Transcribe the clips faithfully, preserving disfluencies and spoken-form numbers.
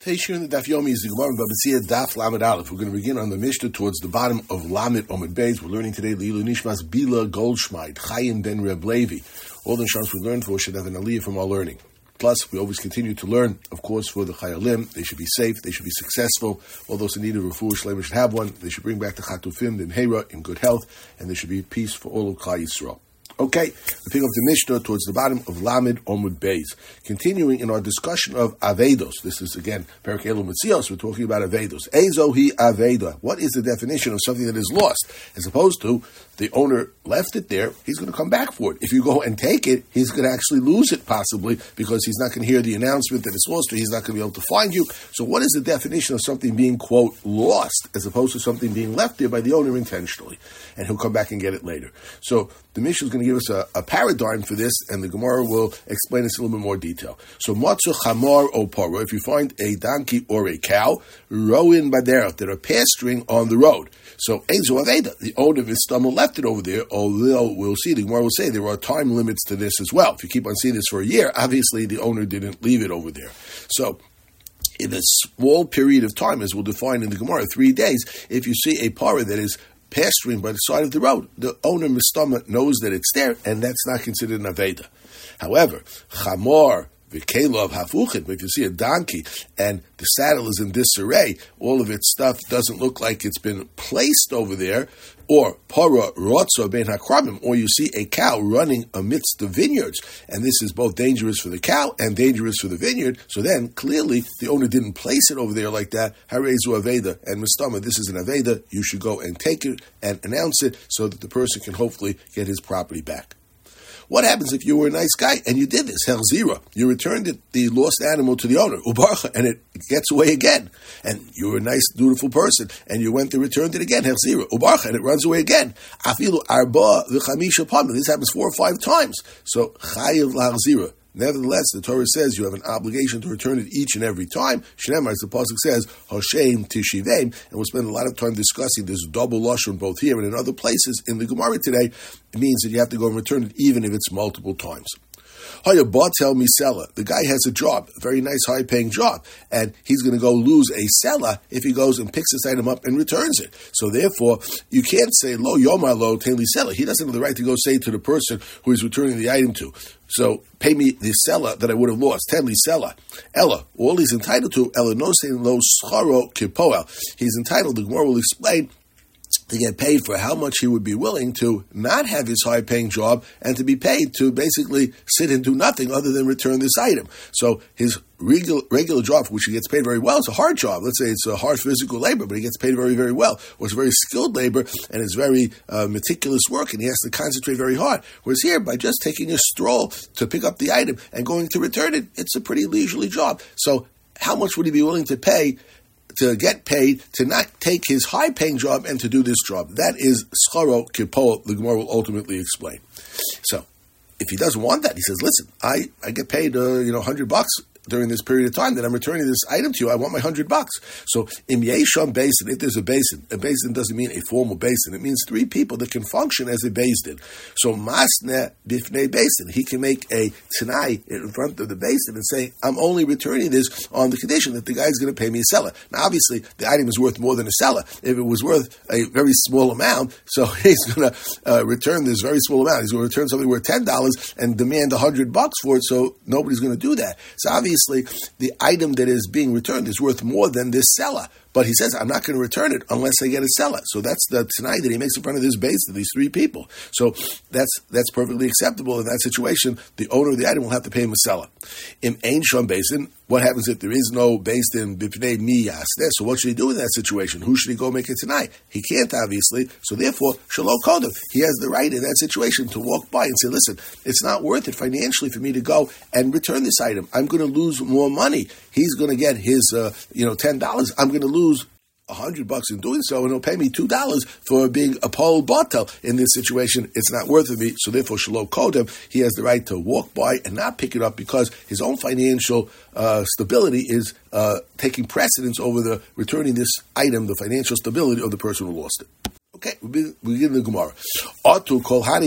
Today's shir in the Daf Yomi is the Gemara in Baba Metzia Daf Lamed Aleph. We're going to begin on the Mishnah towards the bottom of Lamed Omid Beis. We're learning today Leilu Nishmas Bila Goldschmied Chaim Ben Reb Levi. All the insurance we learned for should have an aliyah from our learning. Plus, we always continue to learn, of course, for the Chayalim. They should be safe. They should be successful. All those in need of refuah shleima should have one. They should bring back the Chatufim in Hera in good health, and there should be peace for all of Klal Yisrael. Okay, we pick up the Mishnah towards the bottom of Lamed Omud Beis. Continuing in our discussion of Avedos. This is, again, Perek Elu Metzios. We're talking about Avedos. Ezo hi Aveda. What is the definition of something that is lost? As opposed to, the owner left it there, he's going to come back for it. If you go and take it, he's going to actually lose it possibly because he's not going to hear the announcement that it's lost or he's not going to be able to find you. So what is the definition of something being, quote, lost as opposed to something being left there by the owner intentionally? And he'll come back and get it later. So the Mishnah is going to give us a, a paradigm for this, and the Gemara will explain this in a little bit more detail. So matzu chamar o paro, if you find a donkey or a cow, roin baderach, that are pasturing on the road. So Ezo Aveda, the owner of his stomach left it over there, although we'll see, the Gemara will say there are time limits to this as well. If you keep on seeing this for a year, obviously the owner didn't leave it over there. So in a small period of time, as we'll define in the Gemara, three days, if you see a para that is pasturing by the side of the road, the owner mistama knows that it's there, and that's not considered an Aveda. However, Chamor, V'kelov hafuchin, but if you see a donkey and the saddle is in disarray, all of its stuff doesn't look like it's been placed over there, or para rotzo ben hakrabim, or you see a cow running amidst the vineyards, and this is both dangerous for the cow and dangerous for the vineyard, so then clearly the owner didn't place it over there like that. Harezu aveda, and mistama, this is an aveda, you should go and take it and announce it so that the person can hopefully get his property back. What happens if you were a nice guy and you did this? Hell zero. You returned it, the lost animal to the owner, ubarcha, and it gets away again. And you were a nice, dutiful person, and you went and returned it again, hell zero, ubarcha, and it runs away again. Afilu arba v'chamisha pamim. This happens four or five times. So chayiv lahal zero. Nevertheless, the Torah says you have an obligation to return it each and every time. Shneimar, as the pasuk says, Hoshem tishivim, and we'll spend a lot of time discussing this double lashon both here and in other places in the Gemara today. It means that you have to go and return it even if it's multiple times. Hayabatel misela. The guy has a job, a very nice, high-paying job, and he's going to go lose a seller if he goes and picks this item up and returns it. So therefore, you can't say lo yomar lo teli seller. He doesn't have the right to go say to the person who is returning the item to, so pay me the seller that I would have lost. Tenli seller. Ella. All he's entitled to, Ella no sein lo scharo kipoel. He's entitled, the Gemara will explain, to get paid for how much he would be willing to not have his high-paying job and to be paid to basically sit and do nothing other than return this item. So his regular, regular job, for which he gets paid very well, it's a hard job. Let's say it's a hard physical labor, but he gets paid very, very well. Or it's very skilled labor and it's very uh, meticulous work and he has to concentrate very hard. Whereas here, by just taking a stroll to pick up the item and going to return it, it's a pretty leisurely job. So how much would he be willing to pay to get paid to not take his high-paying job and to do this job? That is scharo kipol, the Gemara will ultimately explain. So, if he doesn't want that, he says, listen, I, I get paid, uh, you know, one hundred bucks during this period of time that I'm returning this item to you. I want my one hundred bucks. So, im yesham basin, if there's a basin, a basin doesn't mean a formal basin. It means three people that can function as a basin. So, masne bifnei basin. He can make a tanai in front of the basin and say, I'm only returning this on the condition that the guy is going to pay me a seller. Now, obviously, the item is worth more than a seller. If it was worth a very small amount, so he's going to uh, return this very small amount. He's going to return something worth ten dollars and demand one hundred bucks for it, so nobody's going to do that. So, obviously, the item that is being returned is worth more than this seller. But he says, I'm not going to return it unless I get a seller. So that's the tonight that he makes in front of this base to these three people. So that's that's perfectly acceptable. In that situation, the owner of the item will have to pay him a seller. In Ein Sham Basin, what happens if there is no basin b'pnei mi yasneh? So what should he do in that situation? Who should he go make it tonight? He can't, obviously. So therefore, shelo kodem. He has the right in that situation to walk by and say, listen, it's not worth it financially for me to go and return this item. I'm going to lose more money. He's going to get his, uh, you know, ten dollars. I'm going to lose a hundred bucks in doing so, and he'll pay me two dollars for being a pole batel in this situation. It's not worth it me, so therefore, shelo kodem, he has the right to walk by and not pick it up because his own financial uh, stability is uh, taking precedence over the returning this item, the financial stability of the person who lost it. Okay, we begin the Gemara.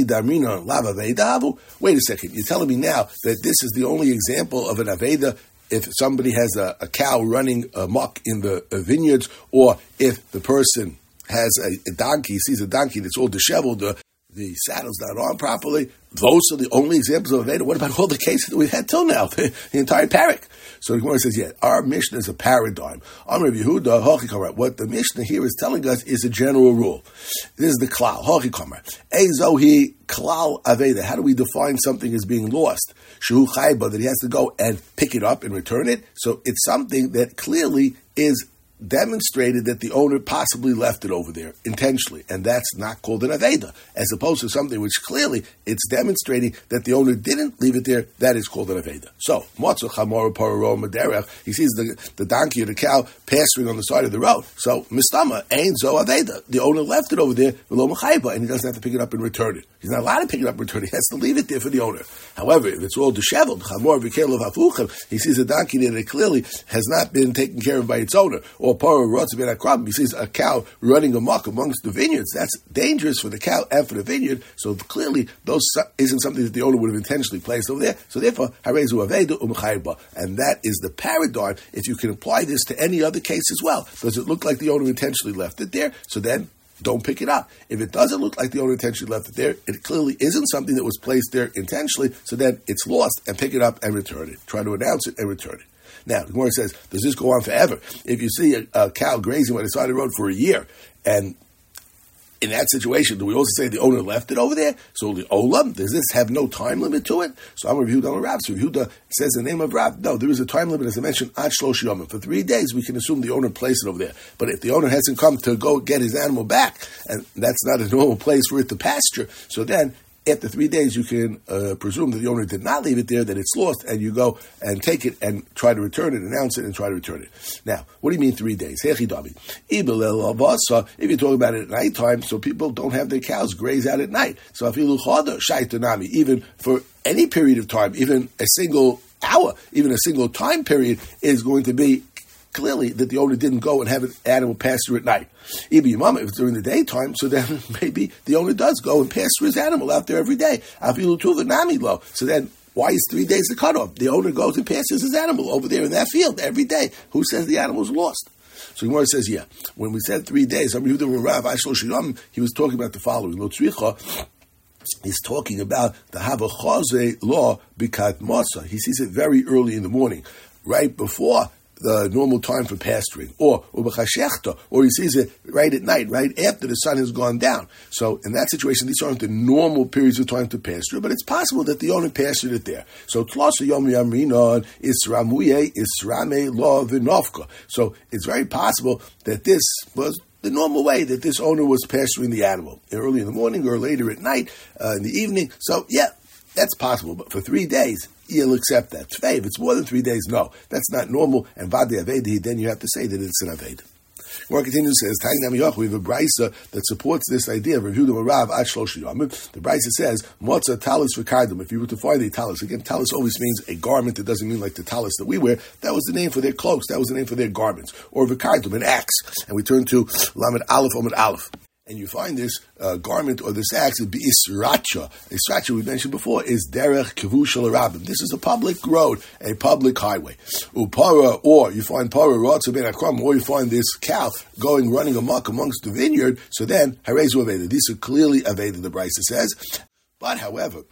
Wait a second, you're telling me now that this is the only example of an Aveda if somebody has a, a cow running amok in the uh, vineyards, or if the person has a, a donkey, sees a donkey that's all disheveled, the, the saddle's not on properly, those are the only examples of Aveda. What about all the cases that we've had till now, the, the entire parak? So the Gemara says, yeah, our Mishnah is a paradigm. Amar Yehuda, Hochikomer. What the Mishnah here is telling us is a general rule. This is the klal, Hochikomer. Ezohi klal Aveda. How do we define something as being lost? Shehu chayba, that he has to go and pick it up and return it. So it's something that clearly is demonstrated that the owner possibly left it over there intentionally, and that's not called an Aveda, as opposed to something which clearly it's demonstrating that the owner didn't leave it there. That is called an Aveda. So, Motzu Chamor Pararo Maderech, he sees the, the donkey or the cow pasturing on the side of the road. So, Mistama ain't zo Aveda. The owner left it over there, and he doesn't have to pick it up and return it. He's not allowed to pick it up and return it. He has to leave it there for the owner. However, if it's all disheveled, Chamor V'Kel of Hafuchem, he sees a donkey there that clearly has not been taken care of by its owner, or Paro Rotz Ben Akram, he sees a cow running amok amongst the vineyards. That's dangerous for the cow and for the vineyard. So clearly, those isn't something that the owner would have intentionally placed over there. So therefore, Harezu Aveda Umchayba, and that is the paradigm. If you can apply this to any other case as well, does it look like the owner intentionally left it there? So then, don't pick it up. If it doesn't look like the owner intentionally left it there, it clearly isn't something that was placed there intentionally. So then, it's lost, and pick it up and return it. Try to announce it and return it. Now, the Gemara says, does this go on forever? If you see a, a cow grazing by the side of the road for a year, and in that situation, do we also say the owner left it over there? So the Olam, does this have no time limit to it? So I'm Rav Yehuda on Rav. So Rav Yehuda says the name of Rav. No, there is a time limit, as I mentioned, Ad Shlosh Yomim. For three days, we can assume the owner placed it over there. But if the owner hasn't come to go get his animal back, and that's not a normal place for it to pasture, so then after three days, you can uh, presume that the owner did not leave it there, that it's lost, and you go and take it and try to return it, announce it, and try to return it. Now, what do you mean three days? If you're talking about it at nighttime, so people don't have their cows graze out at night. So even for any period of time, even a single hour, even a single time period is going to be clearly that the owner didn't go and have an animal pasture at night. If it's during the daytime, so then maybe the owner does go and pasture his animal out there every day. So then, why is three days the cutoff? The owner goes and pastures his animal over there in that field every day. Who says the animal's lost? So Gemara says, yeah, when we said three days, he was talking about the following. He's talking about the Havachaze law bikat masa. He sees it very early in the morning, right before the normal time for pasturing, or or he sees it right at night, right after the sun has gone down. So in that situation, these aren't the normal periods of time to pasture, but it's possible that the owner pastured it there. So tlasa yom yamrinon isramuye israme lo v'novka. So it's very possible that this was the normal way that this owner was pasturing the animal, early in the morning or later at night, uh, in the evening. So yeah, that's possible. But for three days, you'll accept that. Tvei, if it's more than three days, no, that's not normal. And vade avedi, then you have to say that it's an aved. Gemara continues, says, we have a brisa that supports this idea of Reviewed Rav at Shlosh Yomim. The brisa says, Motza talis v'kardum. If you were to find a talis, again, talis always means a garment. It doesn't mean like the talis that we wear. That was the name for their cloaks. That was the name for their garments. Or v'kardum, an axe. And we turn to Lamed Aleph, Omid Aleph. And you find this uh, garment or this axe, it'd be Isracha. Isracha, we mentioned before, is Derech Kevushal Arabim. This is a public road, a public highway. Upara, or you find Para Rotza Ben Akram, or you find this cow going, running amok amongst the vineyard. So then, Harezu Aveda. These are clearly Aveda, the Brisa says. But, however,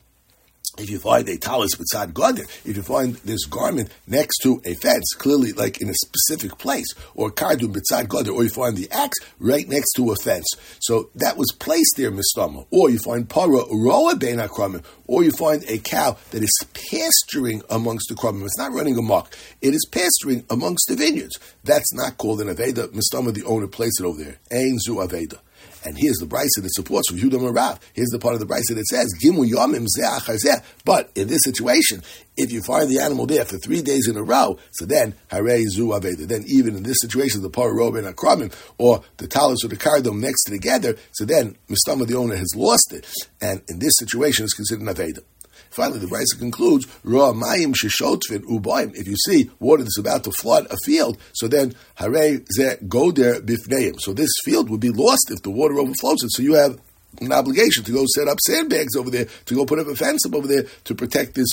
if you find a talis b'tzad goder, if you find this garment next to a fence, clearly like in a specific place, or kardum b'tzad goder, or you find the axe right next to a fence, so that was placed there, mistama. Or you find para roa bein hakramim, or you find a cow that is pasturing amongst the kramim. It's not running amok; it is pasturing amongst the vineyards. That's not called an aveda. Mistama, the owner placed it over there. Ein zu aveda. And here's the brisa that supports from Yehuda Marav. Here's the part of the brisa that says, Gimu Yomim Zeh Achar Zeh. But in this situation, if you find the animal there for three days in a row, so then Harei Zu Aveda. Then even in this situation, the Parah Rob and Akramim, or the Talis or the Kardom next to together, so then Mistama, the owner, has lost it. And in this situation, it's considered an Aveda. Finally, the Brisa concludes, Ra Mayim Sheshotvin Ubayim. If you see water that's about to flood a field, so then Harei Zeh Goder Bifneim. So this field would be lost if the water overflows it. So you have an obligation to go set up sandbags over there, to go put up a fence up over there to protect this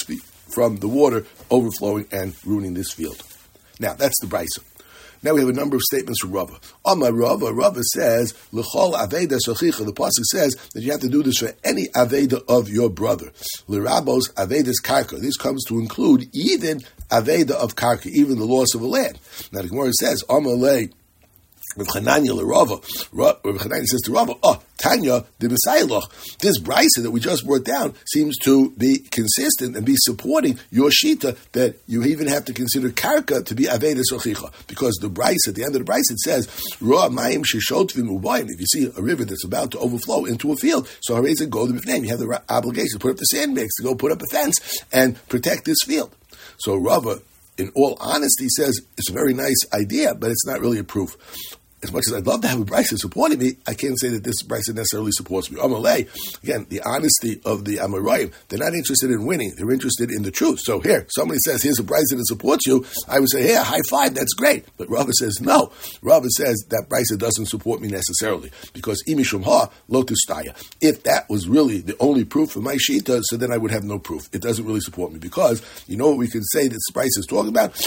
from the water overflowing and ruining this field. Now, that's the Brisa. Now we have a number of statements from Rava. Amar Rava, Rava says, L'chol aveda shachicha, the pasuk says that you have to do this for any aveda of your brother. L'rabos avedas karka. This comes to include even aveda of karka, even the loss of a land. Now the Gemara says, Amar lei, Rav Chananya l'Rava. Rav Chananya says to Rava, oh, Tanya the Messiah. This brisa that we just brought down seems to be consistent and be supporting your shita that you even have to consider karka to be aveda sochicha, because the brisa at the end of the brisa it says Ra Mayim Sheshotvim Ubayim. If you see a river that's about to overflow into a field, so Hareza go to name. You have the obligation to put up the sandbags, to go put up a fence and protect this field. So Rava, in all honesty, says it's a very nice idea, but it's not really a proof. As much as I'd love to have a brisa supporting me, I can't say that this brisa necessarily supports me. Amalei, again, the honesty of the Amoraim, they're not interested in winning, they're interested in the truth. So here, somebody says, here's a brisa that supports you, I would say, hey, high five, that's great. But Rava says, no. Rava says that brisa doesn't support me necessarily, because imishum ha lotustaya. If that was really the only proof for my shita, so then I would have no proof. It doesn't really support me, because you know what we could say that this brisa is talking about?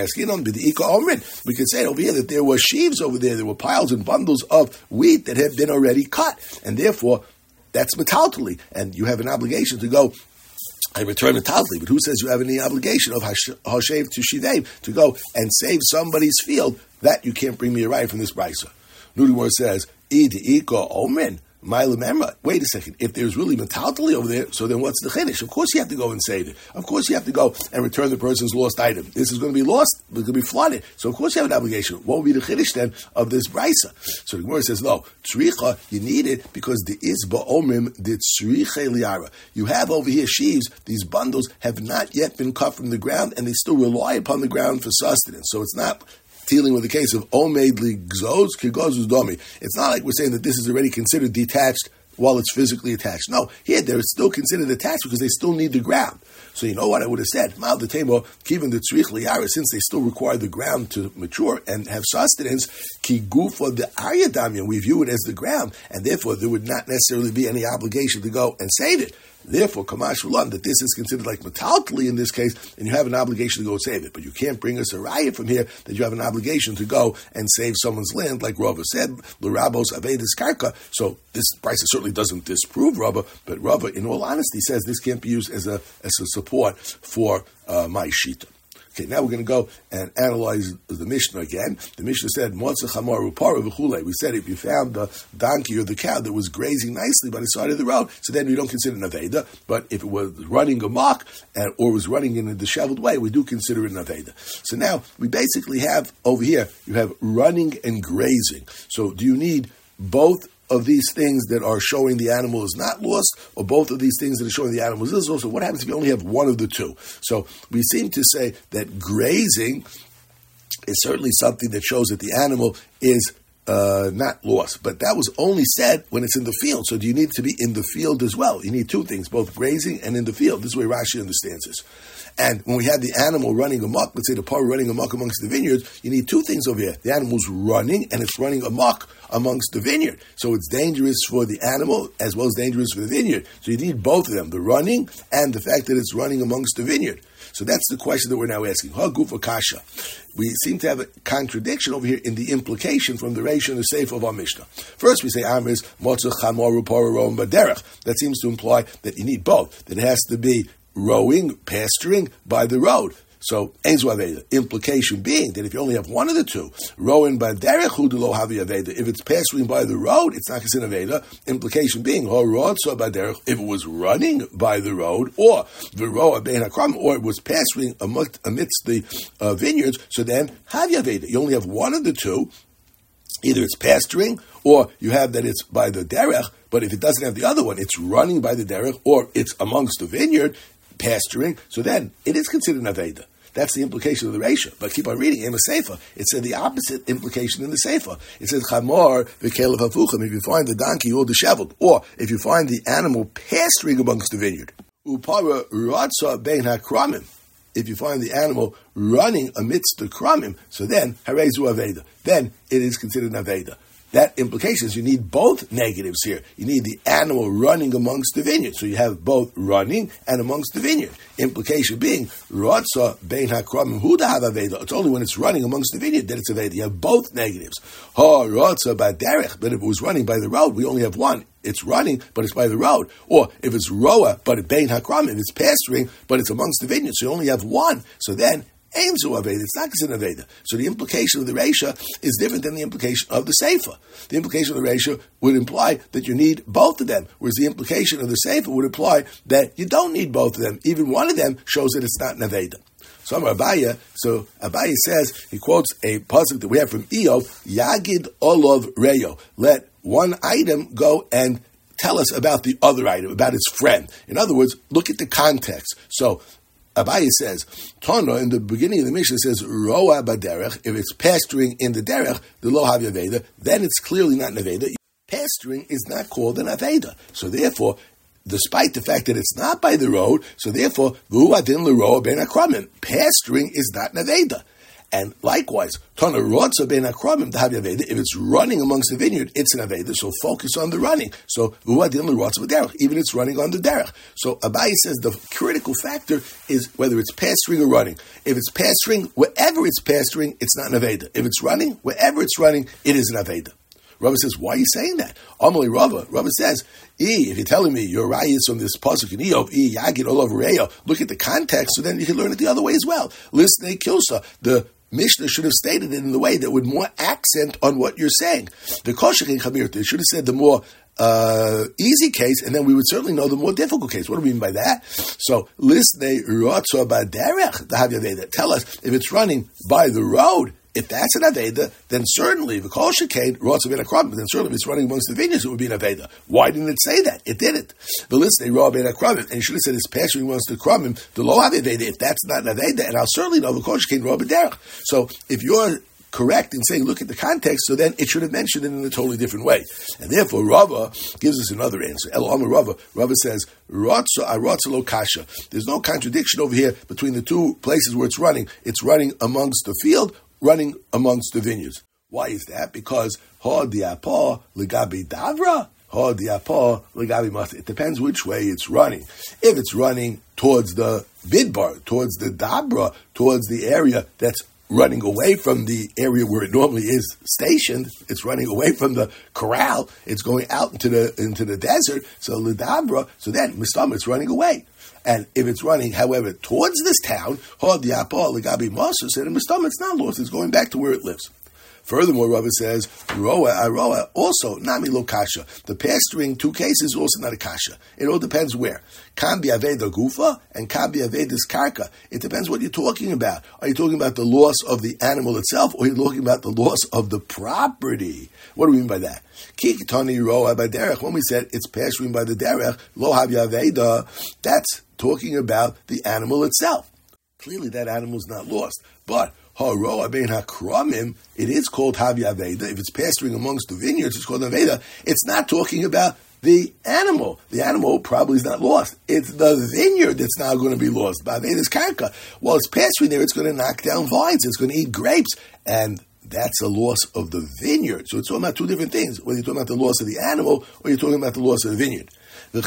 We could say over here that there were sheaves over there, there were piles and bundles of wheat that have been already cut, and therefore that's metaltali, and you have an obligation to go and return metaltali. But who says you have any obligation of hashev to shivev to go and save somebody's field? That you can't bring me a right from this brisa. Nudimor says id iko omen. Wait a second. If there's really metaltali over there, so then what's the chiddush? Of course you have to go and save it. Of course you have to go and return the person's lost item. This is going to be lost. It's going to be flooded. So of course you have an obligation. What would be the chiddush then of this brisa? So the Gemara says, no, tzricha, you need it because the is ba'omim the tzricha liara. You have over here sheaves. These bundles have not yet been cut from the ground, and they still rely upon the ground for sustenance. So it's not dealing with the case of omeid ligzos kigozus domi. It's not like we're saying that this is already considered detached while it's physically attached. No, here they're still considered attached because they still need the ground. So you know what I would have said? Mal the temo given the tzrich liyara, since they still require the ground to mature and have sustenance, ki gufa the aryadamya, we view it as the ground, and therefore there would not necessarily be any obligation to go and save it. Therefore, Kamash Ulam, that this is considered like metaltali in this case, and you have an obligation to go save it. But you can't bring us a raya from here that you have an obligation to go and save someone's land, like Rava said, L'rabos Avedis Karka. So this price certainly doesn't disprove Rava, but Rava, in all honesty, says this can't be used as a as a support for uh, my shita. Okay, now we're going to go and analyze the Mishnah again. The Mishnah said, Motzah Chamaru Para V'chulei. We said if you found the donkey or the cow that was grazing nicely by the side of the road, so then we don't consider an Aveda. But if it was running amok and, or was running in a disheveled way, we do consider it an Aveda. So now we basically have over here, you have running and grazing. So do you need both of these things that are showing the animal is not lost, or both of these things that are showing the animal is lost? So what happens if you only have one of the two? So we seem to say that grazing is certainly something that shows that the animal is uh, not lost. But that was only said when it's in the field. So do you need to be in the field as well? You need two things, both grazing and in the field. This is the way Rashi understands this. And when we have the animal running amok, let's say the par running amok amongst the vineyards, you need two things over here. The animal's running, and it's running amok amongst the vineyard. So it's dangerous for the animal as well as dangerous for the vineyard. So you need both of them, the running and the fact that it's running amongst the vineyard. So that's the question that we're now asking. Ha gufa kasha. We seem to have a contradiction over here in the implication from the Reish and the Seif of our Mishnah. First we say Amris motzah chamaru pararom baderech. That seems to imply that you need both. That it has to be rowing, pasturing by the road. So, Einzu Aveda. Implication being that if you only have one of the two, rowing by derech hudulo havi Aveda. If it's pasturing by the road, it's not considered Aveda. Implication being, or rodso by derech, if it was running by the road, or the roa bein hakram, or it was pasturing amidst the uh, vineyards, so then havi Aveda. You only have one of the two. Either it's pasturing, or you have that it's by the derech, but if it doesn't have the other one, it's running by the derech, or it's amongst the vineyard, pasturing, so then it is considered an Aveda. That's the implication of the Reisha. But keep on reading, in the Sefer, it said the opposite implication in the Sefer. It says, Chamor v'kelev hafuchim, if you find the donkey all disheveled, or if you find the animal pasturing amongst the vineyard. Upara ratza bein hakramim, if you find the animal running amidst the kramim, so then, harezu Aveda. Then it is considered an Aveda. that implication is you need both negatives here. You need the animal running amongst the vineyard. So you have both running and amongst the vineyard. Implication being, Rotza bein hakramim hu dahav aveda. It's only when it's running amongst the vineyard that it's aveda. You have both negatives. Ha Rotza baderech, but if it was running by the road, we only have one. It's running, but it's by the road. Or if it's roa, but it's bein hakramim, it's pasturing, but it's amongst the vineyard. So you only have one. So then, Ein zu Aveda, it's not considered Aveda. So the implication of the Reisha is different than the implication of the Seifa. The implication of the Reisha would imply that you need both of them, whereas the implication of the Seifa would imply that you don't need both of them. Even one of them shows that it's not an Aveda. So Amar Abaya, so Abaya says, he quotes a pasuk that we have from Eov, Yagid Olov Reyo. Let one item go and tell us about the other item, about its friend. In other words, look at the context. So, Abaye says, Tana, in the beginning of the Mishnah, says, Roa baderech, if it's pasturing in the derech, the lo havi aveda, then it's clearly not an aveda. Pasturing is not called an aveda. So therefore, despite the fact that it's not by the road, so therefore, v'hu adin l'roa ben akramim, pasturing is not an aveda. And likewise, Tana Rotza ben Akramim Dahav Aveda. If it's running amongst the vineyard, it's an Aveda. So focus on the running. So Vuadin Rotza B'derech. Even it's running on the derech. So Abaye says the critical factor is whether it's pasturing or running. If it's pasturing, wherever it's pasturing, it's not an Aveda. If it's running, wherever it's running, it is an Aveda. Rava says, why are you saying that? Amalei Rava. Rava says, E, if you're telling me your raya is from this pasuk in Eov, E, Yagid all over Reyo, look at the context, so then you can learn it the other way as well. Listen, Kilsa, the Mishnah should have stated it in the way that would more accent on what you're saying. The Koshik and Chamirta should have said the more uh, easy case, and then we would certainly know the more difficult case. What do we mean by that? So, listen, Rotza Baderech, the Havyaveda. Tell us if it's running by the road. If that's an Aveda, then certainly the Kol Shekain Rotza Ben Akramim. Then certainly if it's running amongst the vineyards, it would be an Aveda. Why didn't it say that? It didn't. The listen, Rotza Ben Akramim, and it should have said it's pasturing amongst the Akramim. The Lo Aveda. If that's not an Aveda, and I'll certainly know the Kol Shekain Rotza Derech. So if you're correct in saying, look at the context, so then it should have mentioned it in a totally different way. And therefore, Rava gives us another answer. El Amar Rava. Rava says, Rotza arotza lo kasha. There's no contradiction over here between the two places where it's running. It's running amongst the field, running amongst the vineyards. Why is that? Because ha diapa legabi davra, ha diapa legabi masa. It depends which way it's running. If it's running towards the vidbar, towards the dabra, towards the area that's running away from the area where it normally is stationed, it's running away from the corral, it's going out into the into the desert, so the dabra, so then mistam, it's running away. And if it's running, however, towards this town, ha diapa legabi masa, said mistam, it's not lost, it's going back to where it lives. Furthermore, Rava says, Roa, Aroa, also, Nami lo kasha. The pasturing, two cases, also not a kasha. It all depends where. Kan bi aveda gufa, and kan bi avedas karka. It depends what you're talking about. Are you talking about the loss of the animal itself, or are you talking about the loss of the property? What do we mean by that? Kikitani roa by derech. When we said it's pasturing by the derech, lo hav aveda, that's talking about the animal itself. Clearly that animal is not lost. But Haroa bein hakramim, it is called Havi Aveda. If it's pasturing amongst the vineyards, it's called Aveda. It's not talking about the animal. The animal probably is not lost. It's the vineyard that's now going to be lost. Aveda's karka. While it's pasturing there, it's going to knock down vines. It's going to eat grapes. And that's a loss of the vineyard. So it's talking about two different things. Whether you're talking about the loss of the animal or you're talking about the loss of the vineyard. When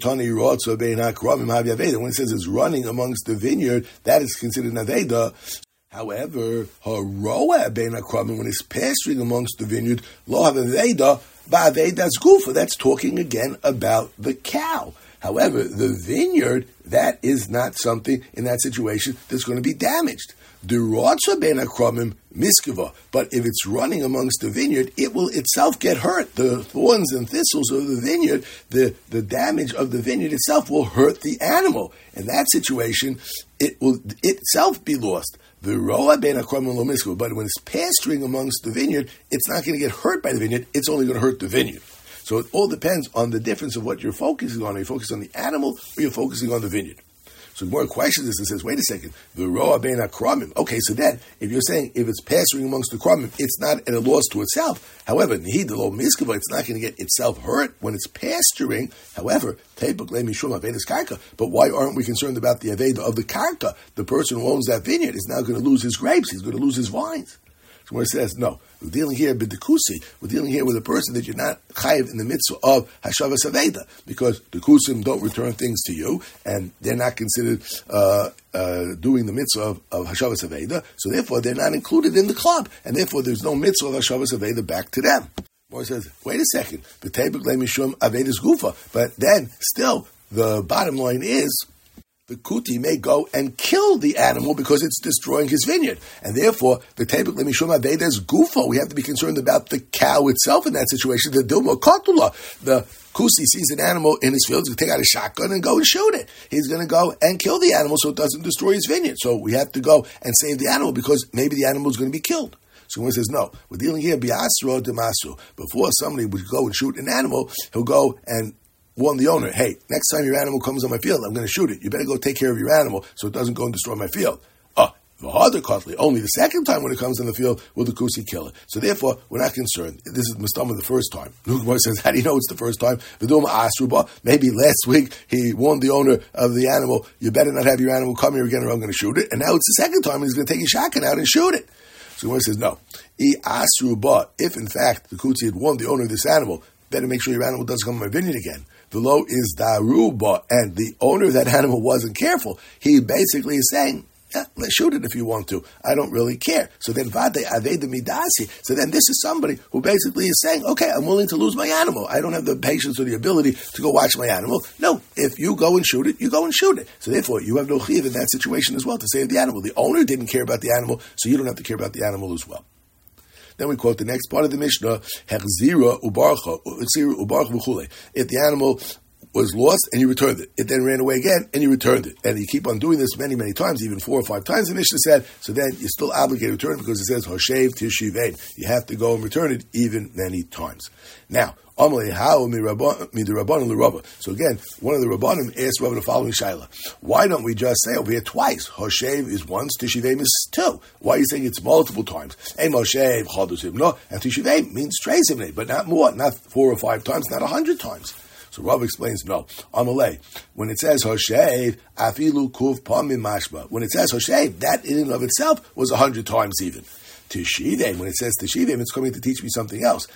it says it's running amongst the vineyard, that is considered an Aveda. However, haroa bein hakramim, when it's pasturing amongst the vineyard, lo have aveda, ba'avedas gufa. That's talking again about the cow. However, the vineyard, that is not something in that situation that's going to be damaged. Derotza bein hakramim miskiva. But if it's running amongst the vineyard, it will itself get hurt. The thorns and thistles of the vineyard, the, the damage of the vineyard itself will hurt the animal. In that situation, it will itself be lost. The roa bein hakramim lo miskiva. But when it's pasturing amongst the vineyard, it's not going to get hurt by the vineyard. It's only going to hurt the vineyard. So it all depends on the difference of what you're focusing on. Are you focusing on the animal or you're focusing on the vineyard? So more questions this and says, wait a second, the roa bein hakramim. Okay, so then, if you're saying if it's pasturing amongst the kramim, it's not at a loss to itself. However, nihid lo miskiva, it's not going to get itself hurt when it's pasturing. However, teipuk le mishum avedas karka. But why aren't we concerned about the aveda of the karka? The person who owns that vineyard is now going to lose his grapes. He's going to lose his vines. So it says, no, we're dealing here with the kusi. We're dealing here with a person that you're not chayiv in the mitzvah of hashavas aveda, because the kusim don't return things to you, and they're not considered uh, uh, doing the mitzvah of, of hashavas aveda, so therefore they're not included in the club, and therefore there's no mitzvah of hashavas aveda back to them. Or says, wait a second, but then still the bottom line is, the kuti may go and kill the animal because it's destroying his vineyard. And therefore, the tebek lemishum avedas gufo. We have to be concerned about the cow itself in that situation. The dilma katula. The kusi sees an animal in his field, he's going to take out a shotgun and go and shoot it. He's going to go and kill the animal so it doesn't destroy his vineyard. So we have to go and save the animal because maybe the animal is going to be killed. So when he says, no, we're dealing here biasro demasu. Before somebody would go and shoot an animal, he'll go and warn the owner, hey, next time your animal comes on my field, I'm going to shoot it. You better go take care of your animal so it doesn't go and destroy my field. Oh, the harder costly, only the second time when it comes in the field will the kusi kill it. So therefore, we're not concerned. This is Mustama the first time. Nukmar says, how do you know it's the first time? Maybe last week he warned the owner of the animal, you better not have your animal come here again or I'm going to shoot it. And now it's the second time and he's going to take his shotgun out and shoot it. So he says, no. If in fact the kusi had warned the owner of this animal, better make sure your animal doesn't come in my vineyard again. The low is daruba, and the owner of that animal wasn't careful. He basically is saying, yeah, let's shoot it if you want to. I don't really care. So then vade aveda midasi. So then this is somebody who basically is saying, okay, I'm willing to lose my animal. I don't have the patience or the ability to go watch my animal. No, if you go and shoot it, you go and shoot it. So therefore, you have no chiyuv in that situation as well to save the animal. The owner didn't care about the animal, so you don't have to care about the animal as well. Then we quote the next part of the Mishnah, Hechzira ubarcha, Hechzira ubarcha v'chule. If the animal was lost and you returned it, it then ran away again and you returned it. And you keep on doing this many, many times, even four or five times, the Mishnah said, so then you're still obligated to return it because it says, Hoshev tishivein. You have to go and return it even many times. Now, so again, one of the Rabbanim asked Rabba the following shaila. Why don't we just say over here twice? Hoshev is once, Tishiveim is two. Why are you saying it's multiple times? And Hoshev, Chodus Himno, and Tishiveim means Treis Himne, but not more, not four or five times, not a hundred times. So Rav explains, no. Amalei, when it says Hoshev, Afilu Kuv Pamim Mashma. When it says Hoshev, that in and of itself was a hundred times even. Tishivim, when it says Tishivim, it's coming to teach me something else.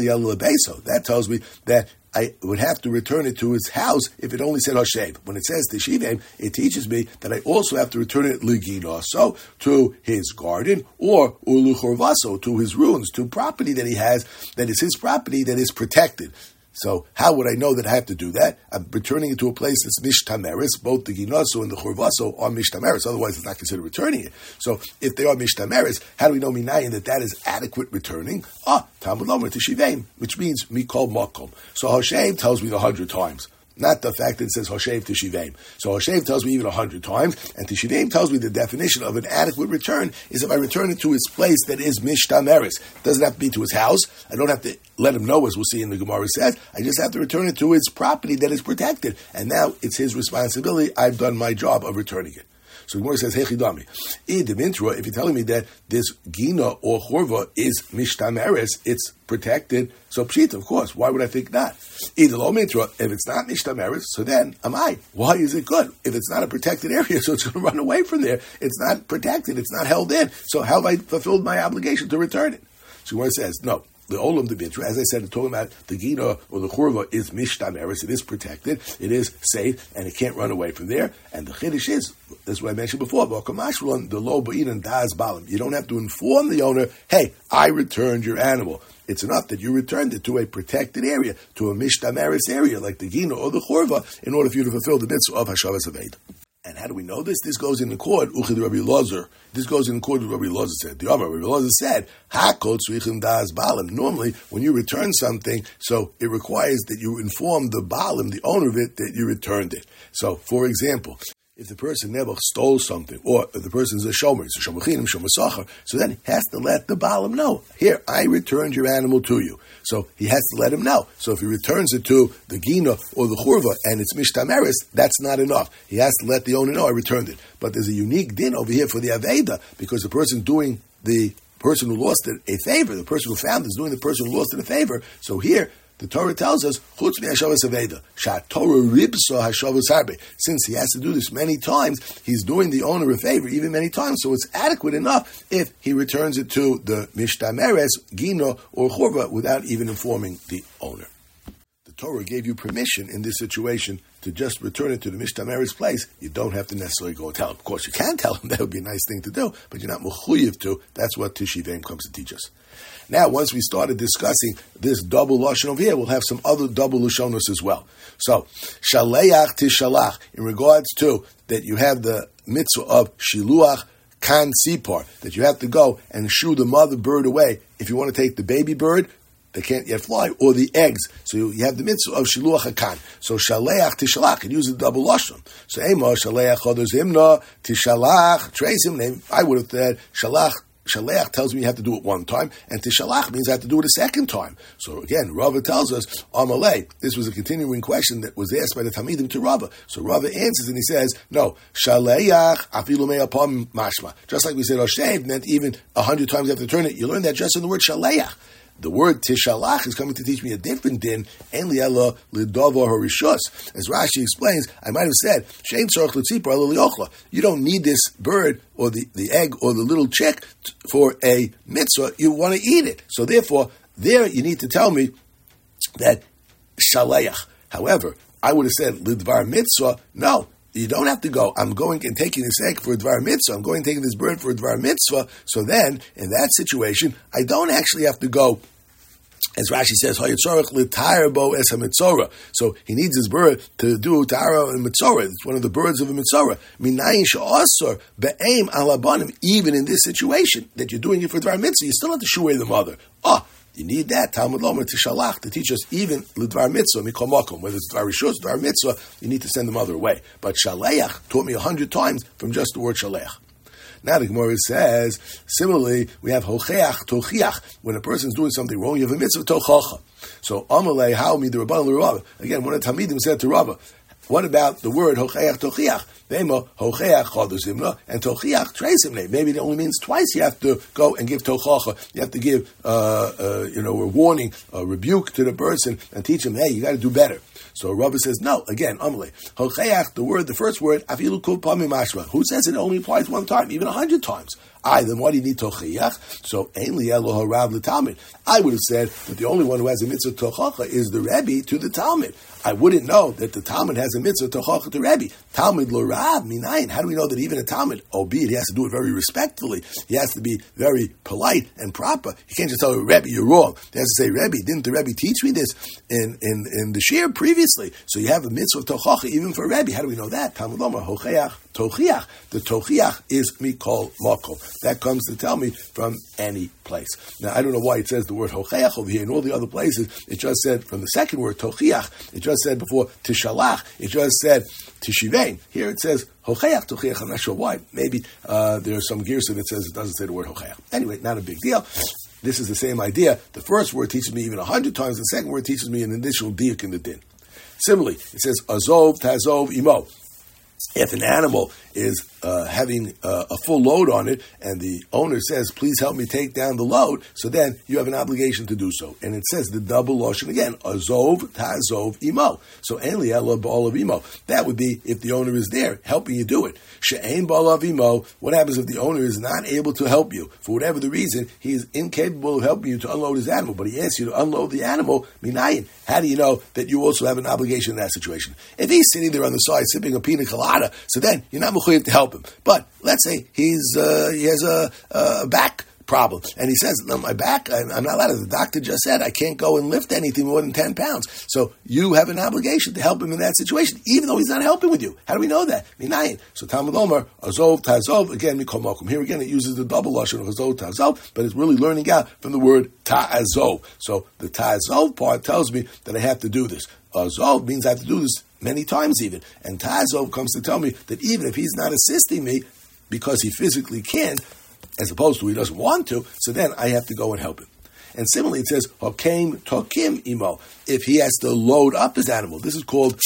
That tells me that I would have to return it to its house if it only said Hoshev. When it says Tishivim, it teaches me that I also have to return it Ligino, so to his garden, or Uluchorvaso, to his ruins, to property that he has, that is his property that is protected. So how would I know that I have to do that? I'm returning it to a place that's mishtameris. Both the ginoso and the churvaso are mishtameris. Otherwise, it's not considered returning it. So if they are mishtameris, how do we know minayin that that is adequate returning? Ah, Talmud Lomer Tishiveim, which means mikol makom. So Hoshev tells me the hundred times. Not the fact that it says Hoshev Tishiveim. So Hoshev tells me even a hundred times, and Tishiveim tells me the definition of an adequate return is if I return it to its place that is mishtameris. It doesn't have to be to his house. I don't have to let him know, as we'll see in the Gemara says. I just have to return it to its property that is protected. And now it's his responsibility. I've done my job of returning it. So the Gemara says, Hechidami. If you're telling me that this Gina or Chorva is mishtameris, it's protected, so pshita, of course. Why would I think not? Either lo mitra, if it's not mishtameris, so then am I? Why is it good? If it's not a protected area, so it's going to run away from there. It's not protected. It's not held in. So how have I fulfilled my obligation to return it? So the Gemara says, no. The olam de mitra, as I said, talking about the gina or the churva is mishtameris. It is protected, it is safe, and it can't run away from there. And the chiddush is, that's what I mentioned before, the lo ba'in das balim. You don't have to inform the owner, hey, I returned your animal. It's enough that you returned it to a protected area, to a mishtameris area, like the gina or the churva, in order for you to fulfill the mitzvah of hashavas aved. And how do we know this? This goes in accord, Uchid Rabbi Lozer. This goes in accord with Rabbi Lozer said. The Amar, Rabbi Lozer said, Hakol tzrichim das balim. Normally, when you return something, so it requires that you inform the balim, the owner of it, that you returned it. So, for example, if the person never stole something, or if the person is a shomer, it's a shomachinim, shomasachar, so then he has to let the balim know, here, I returned your animal to you. So he has to let him know. So if he returns it to the gina or the churva and it's mishtameris, that's not enough. He has to let the owner know I returned it. But there's a unique din over here for the aveda, because the person doing the person who lost it a favor, the person who found it is doing the person who lost it a favor. So here, the Torah tells us, Chutz mi'ashavas aveda, sha'Torah ribso hashavas harbe. Since he has to do this many times, he's doing the owner a favor, even many times, so it's adequate enough if he returns it to the mishtameres, gino, or churva without even informing the owner. The Torah gave you permission in this situation to just return it to the mishtameres place. You don't have to necessarily go and tell him. Of course, you can tell him, that would be a nice thing to do, but you're not mechuyev to. That's what Tishivim comes to teach us. Now, once we started discussing this double lashon over here, we'll have some other double lashonos as well. So, shaleach tishalach, in regards to that you have the mitzvah of shiluach kan sipar, that you have to go and shoo the mother bird away. If you want to take the baby bird, they can't yet fly, or the eggs. So you have the mitzvah of shiluach hakan. So shaleach tishalach, it uses double lashon. So ema shaleach choders himna tishalach trace him. I would have said shalach. Shaleach tells me you have to do it one time, and tishalach means I have to do it a second time. So again, Rava tells us, Amalei, this was a continuing question that was asked by the Talmidim to Rava. So Rava answers and he says, no, shaleach afilu me'apam mashma. Just like we said, Oshev meant even a hundred times you have to turn it. You learn that just in the word shaleach. The word tishalach is coming to teach me a different din, en li'ela lidavo harishus. As Rashi explains, I might have said, shein tzorach l'tzipar ela liochla. You don't need this bird or the, the egg or the little chick t- for a mitzvah. You want to eat it. So therefore, there you need to tell me that shaleach. However, I would have said lidvar mitzvah. No. You don't have to go, I'm going and taking this egg for a dvar mitzvah, I'm going and taking this bird for a dvar mitzvah. So then, in that situation, I don't actually have to go, as Rashi says, so he needs his bird to do ta'ara and mitzorah. It's one of the birds of a mitzorah. Even in this situation, that you're doing it for dvar mitzvah, you still have to shoo away the mother. Ah, you need that, Talmud Lomer Tishalach, to teach us even l'dvar mitzvah, mikol makom, whether it's dvar rishus, dvar mitzvah, you need to send the mother away. But shaleach taught me a hundred times from just the word shaleach. Now the Gemara says, similarly, we have hocheach, tochiach. When a person's doing something wrong, you have a mitzvah tochacha. So, amalei, how me the Rabban l'Rava. Again, one of the Talmidim said to Rava, what about the word hocheach tochiach? Vema hocheach chodos himna and tochiach trace himna. Maybe it only means twice. You have to go and give tochacha. You have to give, uh, uh, you know, a warning, a rebuke to the person and teach him, hey, you got to do better. So Rabbi says, no. Again, amalei hocheach. The word, the first word, afilu kol pamim mashma. Who says it only applies one time, even a hundred times? I, then why do you need tochiach? So, ein li'elo harav l'talmid. I would have said that the only one who has a mitzvah tochacha is the Rebbe to the Talmud. I wouldn't know that the Talmud has a mitzvah tochacha to Rebbe. Talmud lo rav minayin. How do we know that even a Talmud, albeit he has to do it very respectfully, he has to be very polite and proper. He can't just tell the Rebbe, you're wrong. He has to say, Rebbe, didn't the Rebbe teach me this in, in, in the shir previously? So you have a mitzvah tochacha even for Rebbe. How do we know that? Talmud lomar hocheach tochiach. The tochiach is mikol moko. That comes to tell me from any place. Now, I don't know why it says the word hocheach over here. In all the other places, it just said from the second word, tochiach. It just said before, tishalach. It just said tishivein. Here it says hocheach, tochiach. I'm not sure why. Maybe uh, there's some girsa that says it doesn't say the word hocheach. Anyway, not a big deal. This is the same idea. The first word teaches me even a hundred times. The second word teaches me an additional diuk in the din. Similarly, it says azov, tazov, imo. If an animal is uh, having uh, a full load on it, and the owner says, please help me take down the load, so then you have an obligation to do so. And it says the double lashon again, azov, ta'azov, imo. So, en li'ela ba'alav imo. That would be if the owner is there, helping you do it. She'ein ba'alav imo, what happens if the owner is not able to help you? For whatever the reason, he is incapable of helping you to unload his animal, but he asks you to unload the animal, minayin. How do you know that you also have an obligation in that situation? If he's sitting there on the side, sipping a pina colada, so then you're not mechuyev to help him. But let's say he's uh, he has a, a back problem, and he says, no, my back, I'm, I'm not allowed to. The doctor just said I can't go and lift anything more than ten pounds. So you have an obligation to help him in that situation, even though he's not helping with you. How do we know that? Minayin. So Talmud Omer, azov, tazov, again, mikol makom. Here again, it uses the double lashon of azov, tazov, but it's really learning out from the word ta'azov. So the ta'azov part tells me that I have to do this. Azov means I have to do this many times even. And Tazov comes to tell me that even if he's not assisting me because he physically can't, as opposed to he doesn't want to, so then I have to go and help him. And similarly, it says, Hokem Tokim Imo, if he has to load up his animal. This is called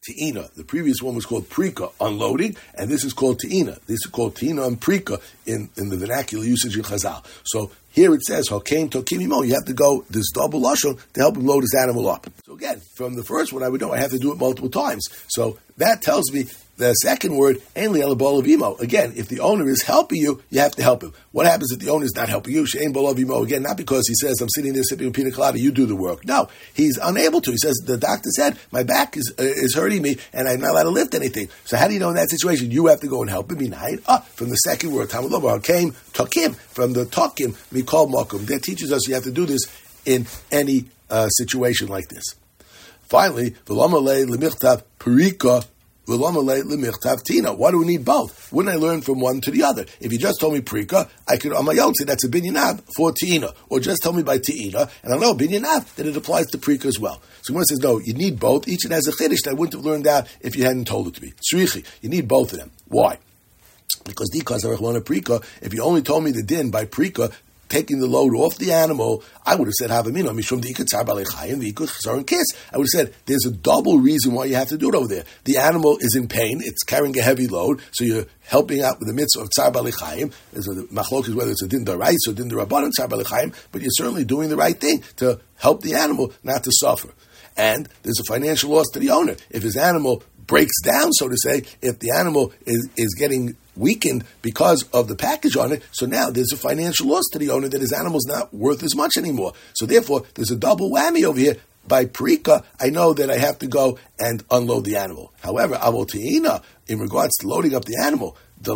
Te'ina. The previous one was called Prika, unloading, and this is called Te'ina. This is called Te'ina and Prika in, in the vernacular usage in Chazal. So here it says, Hakeim Tokim Imo, you have to go this double lashon to help him load his animal up. So again, from the first one, I would know I have to do it multiple times. So that tells me the second word, Ein li ela b'olav imo. Again, if the owner is helping you, you have to help him. What happens if the owner is not helping you? She'ein b'olav imo. Again, not because he says, I'm sitting there sipping a pina colada, you do the work. No, he's unable to. He says, the doctor said, my back is uh, is hurting me, and I'm not allowed to lift anything. So how do you know in that situation? You have to go and help him. Ah, from the second word, Tamalobar, came Tokim, from the Tokim, Mikol Mokum. That teaches us you have to do this in any uh, situation like this. Finally, V'lomalei l'michtav perika, why do we need both? Wouldn't I learn from one to the other? If you just told me prika, I could on my own say that's a binyan for te'ina, or just tell me by te'ina, and I know binyan that it applies to prika as well. So one says, no, you need both. Each one has a chiddush that I wouldn't have learned that if you hadn't told it to me. Tzrichi, you need both of them. Why? Because dikas arachmona prika, if you only told me the din by prika, taking the load off the animal, I would have said, Havamino, Mishum Dikatzar Balechayim, Vikut and Kiss. I would have said, there's a double reason why you have to do it over there. The animal is in pain, it's carrying a heavy load, so you're helping out with the mitzvah of Tzar Balechayim. There's a machlok is whether it's a din daraisa or din darabanan Tzar Balechayim, but you're certainly doing the right thing to help the animal not to suffer. And there's a financial loss to the owner. If his animal breaks down, so to say, if the animal is, is getting weakened because of the package on it, so now there's a financial loss to the owner that his animal's not worth as much anymore. So therefore, there's a double whammy over here. By Prika, I know that I have to go and unload the animal. However, Avol Te'ina, in regards to loading up the animal, the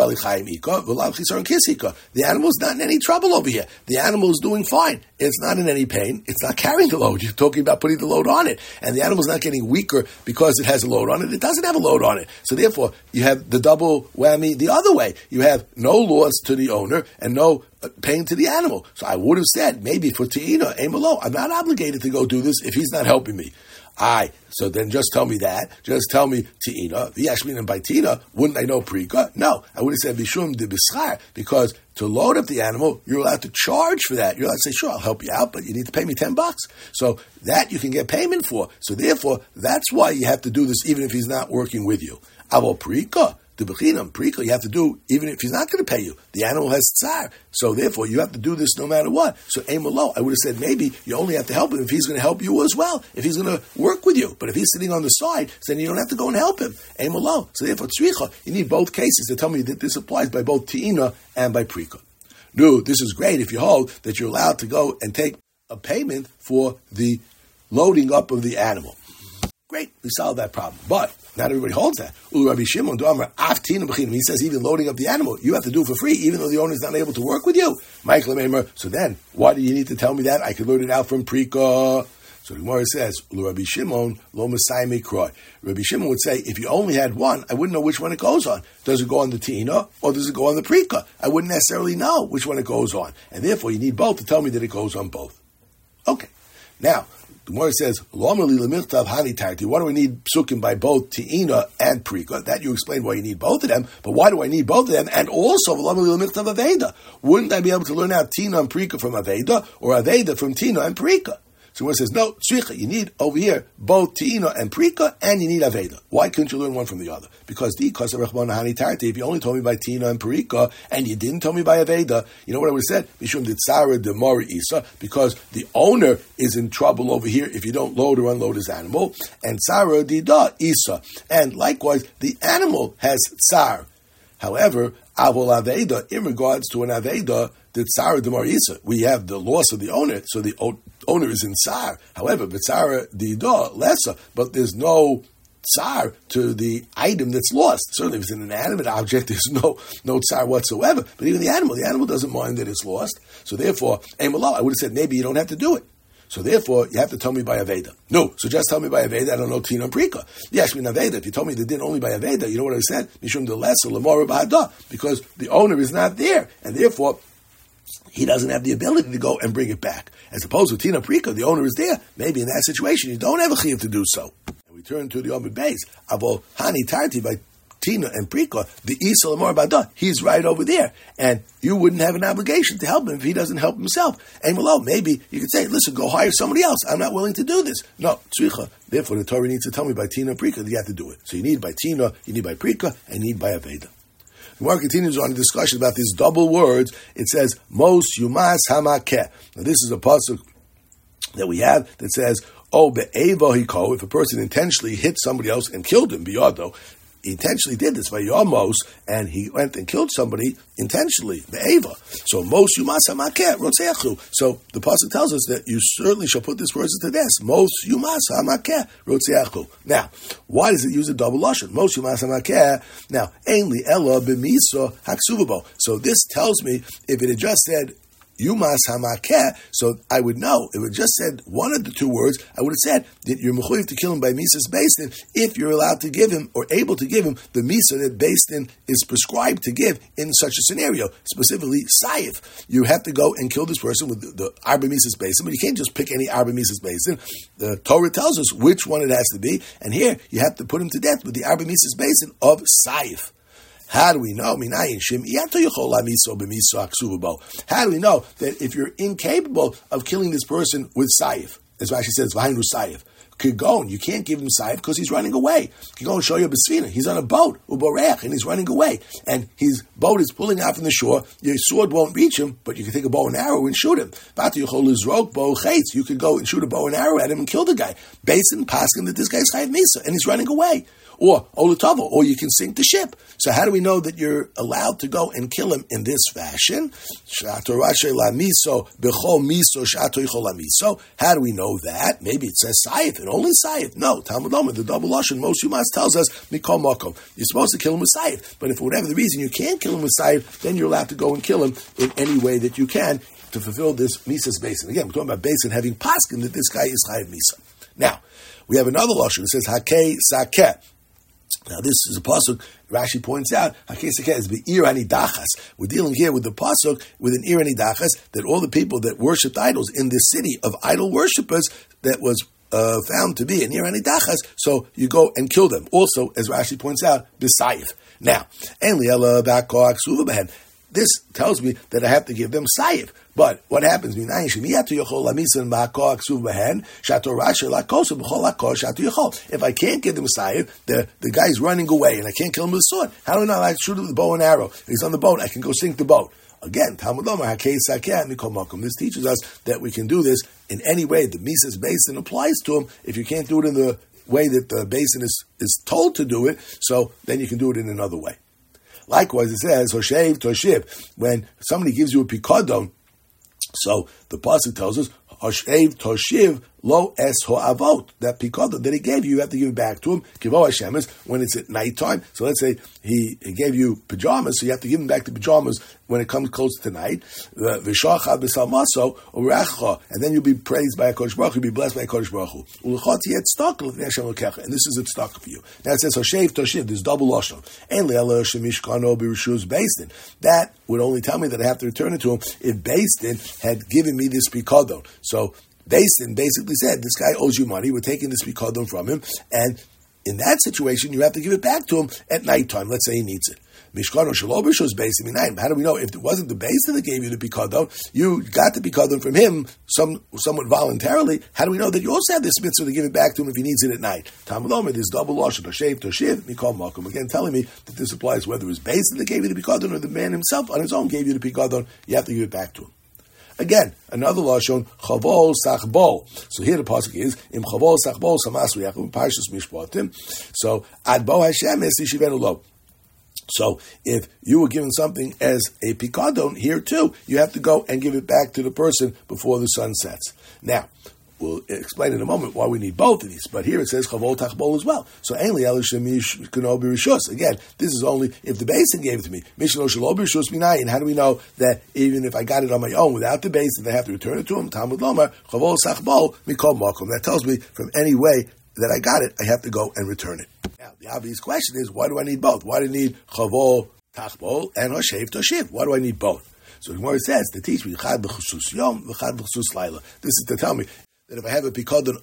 animal's not in any trouble over here. The animal is doing fine. It's not in any pain. It's not carrying the load. You're talking about putting the load on it. And the animal's not getting weaker because it has a load on it. It doesn't have a load on it. So therefore, you have the double whammy the other way. You have no loss to the owner and no pain to the animal. So I would have said, maybe for Te'ina, Amalo, I'm not obligated to go do this if he's not helping me. Aye, so then just tell me that. Just tell me Te'ina. V'yashmin and by Te'ina, wouldn't I know Prika? No, I would have said Vishum de B'schar, because to load up the animal, you're allowed to charge for that. You're allowed to say, sure, I'll help you out, but you need to pay me ten bucks. So that you can get payment for. So therefore, that's why you have to do this even if he's not working with you. Avo Prika. The bechinam, prika, you have to do, even if he's not going to pay you. The animal has tsar. So therefore, you have to do this no matter what. So amalo, I would have said maybe you only have to help him if he's going to help you as well, if he's going to work with you. But if he's sitting on the side, then you don't have to go and help him. Amalo. So therefore, tzricha, you need both cases to tell me that this applies by both te'ina and by prika. No, this is great if you hold that you're allowed to go and take a payment for the loading up of the animal. Great, we solved that problem. But not everybody holds that. Rabbi Shimon, he says even loading up the animal, you have to do it for free, even though the owner is not able to work with you. So then, why do you need to tell me that? I could learn it out from Prika. So the Gemara says, Rabbi Shimon, lo Masai Kroy. Rabbi Shimon would say, if you only had one, I wouldn't know which one it goes on. Does it go on the Tina or does it go on the Prika? I wouldn't necessarily know which one it goes on. And therefore, you need both to tell me that it goes on both. Okay. Now, the Gemara says, why do we need psukim by both Te'ina and Prika? That you explained why you need both of them, but why do I need both of them? And also, wouldn't I be able to learn out Te'ina and Prika from Aveda, or Aveda from Te'ina and Prika? So one says, no, tzricha, you need over here both Te'ina and Prika, and you need Aveda. Why couldn't you learn one from the other? Because the because of Rechmana Hani Tarti, if you only told me by Te'ina and Prika, and you didn't tell me by Aveda, you know what I would have said? Mishum ditzara de mori isa, because the owner is in trouble over here if you don't load or unload his animal, and tzara dida isa. And likewise, the animal has tsar. However, avol Aveda, in regards to an Aveda, the tsara de mori isa, we have the loss of the owner, so the owner is in tsar. However, v'tzara dida lesser, but there's no tsar to the item that's lost. Certainly, if it's an inanimate object, there's no no tsar whatsoever. But even the animal, the animal doesn't mind that it's lost. So therefore, Amalo, I would have said maybe you don't have to do it. So therefore, you have to tell me by Aveda. No, so just tell me by Aveda. I don't know Te'ina and Prika. Yes, I mean Aveda. If you told me the din only by Aveda, you know what I said? Mishum de lesser lemora b'hada, because the owner is not there, and therefore he doesn't have the ability to go and bring it back. As opposed to Te'ina Prika, the owner is there. Maybe in that situation, you don't have a chiyuv to do so. And we turn to the Omid Beis. Avo Hani Tarti, by Tina and Prika, the Isa Lamar Bada, he's right over there. And you wouldn't have an obligation to help him if he doesn't help himself. And below, maybe you could say, listen, go hire somebody else. I'm not willing to do this. No, tzricha. Therefore, the Torah needs to tell me by Tina and Prika that you have to do it. So you need by Tina, you need by Prika, and you need by Aveda. The Gemara continues on a discussion about these double words. It says, Mos Yumas Hamakeh. Now this is a pasuk that we have that says, Oh, be'eva hiko, if a person intentionally hit somebody else and killed him, biyado, he intentionally did this by Yamos, and he went and killed somebody intentionally, be'eva. So, Mos Yumas Hamakeh, Rotzeachu. So, the pasuk tells us that you certainly shall put this person to death. Mos Yumas Hamakeh, Rotzeachu. Now, why does it use a double lashon? Mos Yumas Hamakeh. Now, Ainli Ella b'miso haksuvabo. So, this tells me, if it had just said, Yumas Hamakeh, so I would know. It would just said one of the two words. I would have said that you're mechuyev to kill him by Misas Beis Din if you're allowed to give him or able to give him the Misa that Beis Din is prescribed to give in such a scenario, specifically Saif. You have to go and kill this person with the, the Arba Misas Beis Din, but you can't just pick any Arba Misas Beis Din. The Torah tells us which one it has to be, and here you have to put him to death with the Arba Misas Beis Din of Saif. How do we know? How do we know that if you're incapable of killing this person with Saif, as Rashi says, V'hainu Saif, Kigon, you can't give him Saif because he's running away. Kigon Shoya B'sfina, he's on a boat, Uborech, and he's running away. And his boat is pulling out from the shore. Your sword won't reach him, but you can take a bow and arrow and shoot him. You could go and shoot a bow and arrow at him and kill the guy. Basin Paskin that this guy's Chayav Misa, and he's running away. Or Olutavo, or you can sink the ship. So how do we know that you're allowed to go and kill him in this fashion? How do we know that? Maybe it says Saif, and only Saif. No, Talmud Lomar, the double lashon, Mos Yumas tells us, Mikol Makom. You're supposed to kill him with Saif. But if for whatever the reason you can't kill him with Saif, then you're allowed to go and kill him in any way that you can to fulfill this Misa's basin. Again, we're talking about basin having paskin that this guy is Chayav Misa. Now, we have another lashon that says Hakei Sakeh. Now this is a pasuk. Rashi points out, is be'ir anidachas. We're dealing here with the pasuk with an ir anidachas that all the people that worshipped idols in this city of idol worshippers that was uh, found to be an ir anidachas. So you go and kill them. Also, as Rashi points out, b'sayif. Now, en li'ela ba'koach suva behen. This tells me that I have to give them sayif. But what happens? If I can't give them sayif, the, the guy's running away and I can't kill him with a sword. How do I know I shoot him with a bow and arrow? If he's on the boat, I can go sink the boat. Again, Talmud Lomar, this teaches us that we can do this in any way. The Mises basin applies to him. If you can't do it in the way that the basin is, is told to do it, so then you can do it in another way. Likewise, it says, Hoshev Toshiv, when somebody gives you a pikadon, so the pasuk tells us, Hoshev Toshiv lo es ho'avot. That pikadon that he gave you, you have to give it back to him. Kivo Hashemes, when it's at nighttime. So let's say he, he gave you pajamas, so you have to give him back the pajamas when it comes close to night. V'shacha b'salmaso u'recha, and then you'll be praised by HaKadosh Baruch Hu, you'll be blessed by HaKadosh Baruch Hu. U'lechot yet stock l'fnei Hashem l'kecha, and this is a stock for you. Now it says Hoshev Toshiv, there's double lashon. En le'ela shemishkano b'rishus Beis Din. That would only tell me that I have to return it to him if Beis Din had given me this pikadon. So Beis Din basically said, this guy owes you money, we're taking this pikadon from him, and in that situation, you have to give it back to him at nighttime. Let's say he needs it. Mishkano shalobish was based in How do we know if it wasn't the Beis Din that gave you the pikadon? You got the pikadon from him, some somewhat voluntarily. How do we know that you also have this mitzvah to give it back to him if he needs it at night? Talmud Lomar, this double lashon, toshev, toshiv, mikol makom. Again, telling me that this applies whether it was Beis Din that gave you the pikadon or the man himself on his own gave you the pikadon. You have to give it back to him. Again, another lashon, chavol sachbol. So here the pasuk is im chavol sachbol samasu yakum parshas mishpatim. So ad bo Hashem es yishivenu lo. So if you were given something as a pikadon, here too, you have to go and give it back to the person before the sun sets. Now, we'll explain in a moment why we need both of these, but here it says chavol tachbol as well. So ainly elishemish kano b'rishus. Again, this is only if the basin gave it to me. Mishlo shelo b'rishus minayin. How do we know that even if I got it on my own without the basin, they have to return it to him? Talmud Lomar chavol sachbol mikol makom. That tells me from any way that I got it, I have to go and return it. Now, the obvious question is, why do I need both? Why do I need chavol tachbol and hoshev toshiv? Why do I need both? So the Gemara says to teach me chad b'chusus yom, v'chad b'chusus laila. This is to tell me that if I have a pikadon of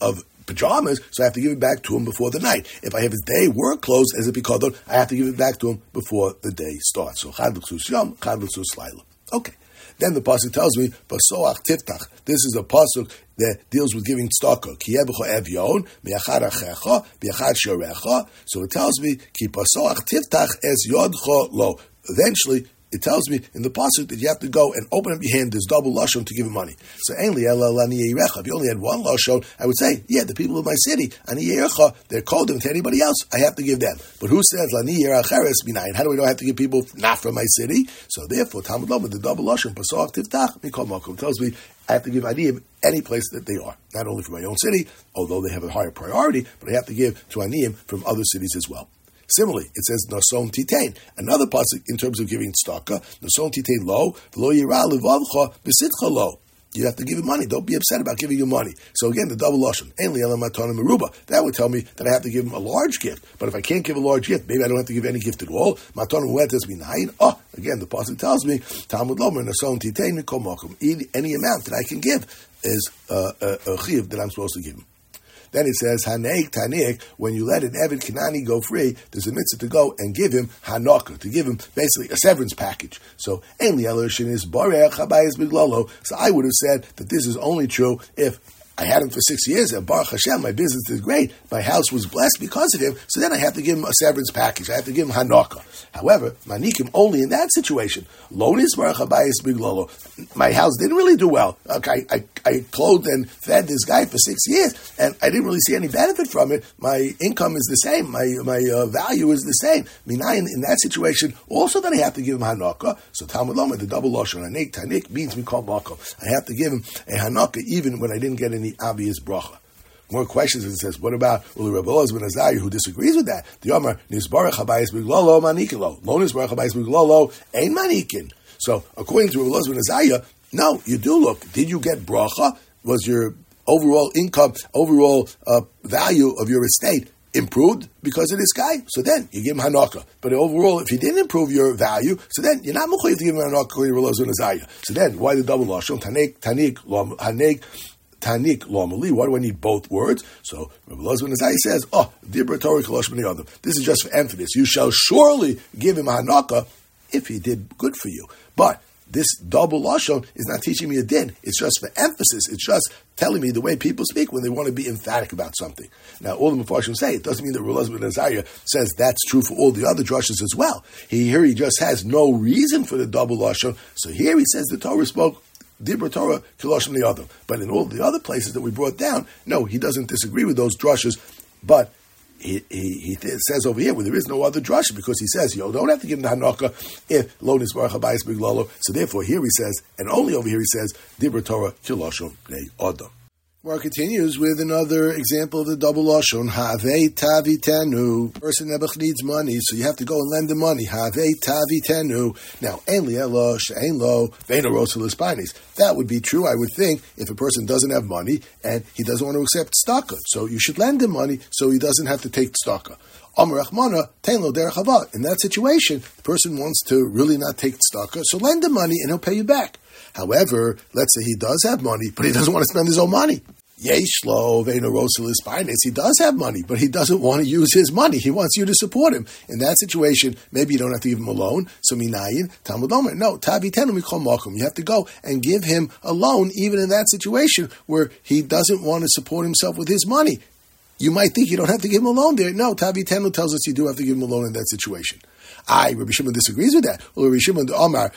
pajamas, so I have to give it back to him before the night. If I have his day work clothes as a pikadon, I have to give it back to him before the day starts. So chad l'chsus yom, chad l'chsus laila. Okay. Then the pasuk tells me, "Basoach tiftach." This is a pasuk that deals with giving tzedakah. Ki yebecha evyon miachad achecha biachad shorecha. So it tells me, "Ki basoach tiftach es yodcha lo." Eventually, it tells me in the pasuk that you have to go and open up your hand. There's double lashon to give him money. So ainli ela lani yerecha. If you only had one lashon, I would say, yeah, the people of my city, ani yerecha, they're called them to anybody else. I have to give them. But who says lani yerecheres minayin? How do we know I have to give people not from my city? So therefore, Talmud Lomad, the double lashon pasach tiftach mikol makom tells me I have to give aniyim any place that they are, not only from my own city, although they have a higher priority, but I have to give to aniyim from other cities as well. Similarly, it says nason titain. Another pasuk in terms of giving tzedakah, nason titain lo, v'lo yira levavcha b'sitcha lo. You have to give him money. Don't be upset about giving him money. So again, the double lashon. Ainli ela matana meruba. That would tell me that I have to give him a large gift. But if I can't give a large gift, maybe I don't have to give any gift at all. Matana muetes minayin. Oh, again, the pasuk tells me Talmud lomer nason titain mikol makom. Any amount that I can give is uh, a, a chiv that I'm supposed to give him. Then it says, Haneik Tanik, when you let an Eved Kanani go free, there's a mitzvah to go and give him Hanaka, to give him basically a severance package. So, Ein Lielishin is Barech Habayis Biglolo. So I would have said that this is only true if I had him for six years, and Baruch Hashem, my business did great. My house was blessed because of him. So then I have to give him a severance package. I have to give him Hanaka. However, Manikim only in that situation. Lonis Baruch Habayis Biglolo. My house didn't really do well. Okay, I, I clothed and fed this guy for six years, and I didn't really see any benefit from it. My income is the same. My my uh, value is the same. Minayin in that situation, also that I have to give him Hanaka. So Talmud Lomad, the double lashon Hanik Tanik means we call Mako. I have to give him a Hanaka even when I didn't get any obvious bracha. More questions, and it says, what about Uli Rebbe Elazar ben Azariah, who disagrees with that? The Yomer, Nisbarach Habayis Biglolo Manikilo. Lo Nisbarach Habayis Biglolo Ein Manikin. So, according to Rebbe Elazar ben Azariah, no, you do look. Did you get bracha? Was your overall income, overall uh, value of your estate improved because of this guy? So then, you give him Hanaka. But overall, if he didn't improve your value, so then you're not mechuyev to give him Hanaka according to Rebbe Elazar ben Azariah. So then, why the double lashon? Tanik, Tanik, Hanek, Tanik lomali. Why do I need both words? So Rebbe Elazar ben Azariah says, "Oh, dibra Torah kolosh b'nei adam. This is just for emphasis. You shall surely give him a hanaka if he did good for you." But this double lashon is not teaching me a din. It's just for emphasis. It's just telling me the way people speak when they want to be emphatic about something. Now, all the Mefarshim say it doesn't mean that Rebbe Elazar ben Azariah says that's true for all the other drushes as well. He here he just has no reason for the double lashon. So here he says the Torah spoke Dibra Torah Kiloshim the other. But in all the other places that we brought down, no, he doesn't disagree with those drushes, but he, he, he th- says over here where there is no other drush, because he says, you don't have to give him the Hanaka if Lo Nisbarach Habayis Biglolo. So therefore here he says, and only over here he says, Dibra Torah Kiloshim the other. Well, it continues with another example of the double lashon. Havei tavitenu. Person nebuch needs money, so you have to go and lend him money. Havei tavitenu. Now, ein li elo she'ein lo ve'eno rotzel l'spainis. That would be true, I would think, if a person doesn't have money and he doesn't want to accept tzedakah. So you should lend him money so he doesn't have to take tzedakah. Amar Rachmana, tein lo derech hava. In that situation, the person wants to really not take tzedakah, so lend him money and he'll pay you back. However, let's say he does have money, but he doesn't want to spend his own money. Yeshlo ve'eno rotzel l'spainis. He does have money, but he doesn't want to use his money. He wants you to support him. In that situation, maybe you don't have to give him a loan. So minayin Talmud Omer. No, tavitenu mikol makom. You have to go and give him a loan, even in that situation where he doesn't want to support himself with his money. You might think you don't have to give him a loan there. No, tavitenu tells us you do have to give him a loan in that situation. I, Rabbi Shimon disagrees with that. Well, Rabbi Shimon Omar,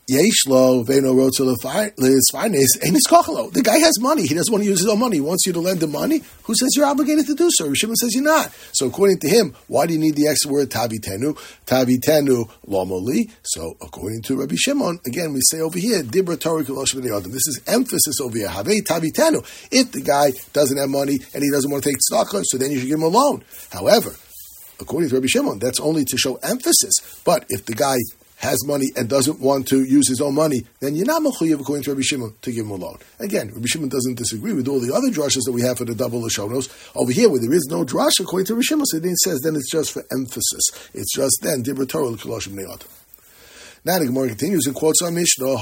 Yeshlo ve'eno rotzel l'spainis ein iskachalo. The guy has money. He doesn't want to use his own money. He wants you to lend him money. Who says you're obligated to do so? Rabbi Shimon says you're not. So according to him, why do you need the extra word tavitenu? Tavitenu lomoli. So according to Rabbi Shimon, again we say over here, dibra Torah kilosh b'nei adam. This is emphasis over here. Havei tavitenu. If the guy doesn't have money and he doesn't want to take tzedakah, so then you should give him a loan. However, according to Rabbi Shimon, that's only to show emphasis. But if the guy has money and doesn't want to use his own money, then you're not mechuyev, according to Rabbi Shimon, to give him a loan. Again, Rabbi Shimon doesn't disagree with all the other drushes that we have for the double lashonos. Over here, where there is no drush, according to Rabbi Shimon, so then it says then it's just for emphasis. It's just then dibra Torah l'koloshim b'nei adam. Now the Gemara continues and quotes on Mishnah,